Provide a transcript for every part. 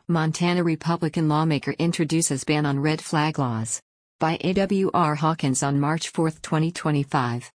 Montana Republican lawmaker introduces ban on red flag laws. By A.W.R. Hawkins on March 4, 2025.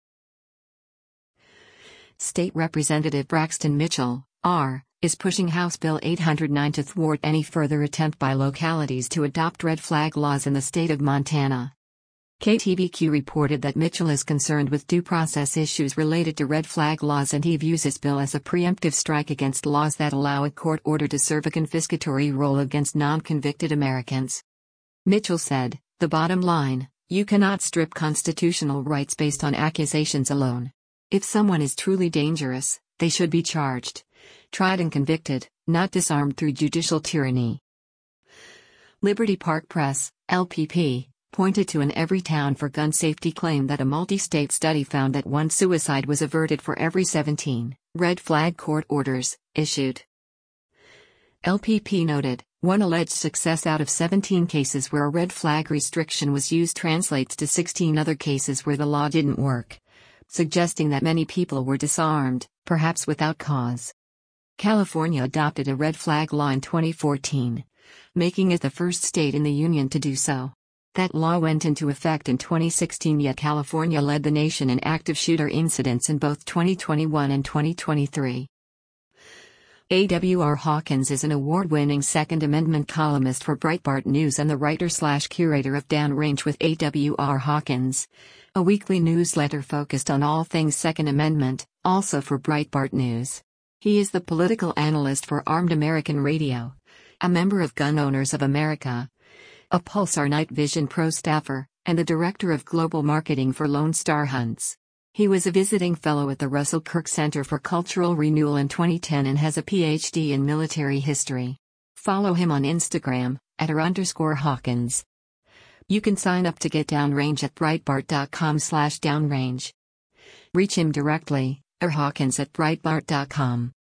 State Representative Braxton Mitchell, R., is pushing House Bill 809 to thwart any further attempt by localities to adopt red flag laws in the state of Montana. KTVQ reported that Mitchell is concerned with due process issues related to red flag laws, and he views his bill as a preemptive strike against laws that allow a court order to serve a confiscatory role against non-convicted Americans. Mitchell said, "The bottom line, you cannot strip constitutional rights based on accusations alone. If someone is truly dangerous, they should be charged, tried and convicted, not disarmed through judicial tyranny." Liberty Park Press, LPP, pointed to an Everytown for Gun Safety claim that a multi-state study found that one suicide was averted for every 17 red flag court orders issued. LPP noted, one alleged success out of 17 cases where a red flag restriction was used translates to 16 other cases where the law didn't work, suggesting that many people were disarmed, perhaps without cause. California adopted a red flag law in 2014, making it the first state in the union to do so. That law went into effect in 2016, yet California led the nation in active shooter incidents in both 2021 and 2023. A.W.R. Hawkins is an award-winning Second Amendment columnist for Breitbart News and the writer/curator of Downrange with A.W.R. Hawkins, a weekly newsletter focused on all things Second Amendment, also for Breitbart News. He is the political analyst for Armed American Radio, a member of Gun Owners of America, a Pulsar Night Vision Pro staffer, and the director of global marketing for Lone Star Hunts. He was a visiting fellow at the Russell Kirk Center for Cultural Renewal in 2010 and has a PhD in military history. Follow him on Instagram, @r_Hawkins. You can sign up to get Downrange at Breitbart.com/downrange. Reach him directly, Hawkins@Breitbart.com.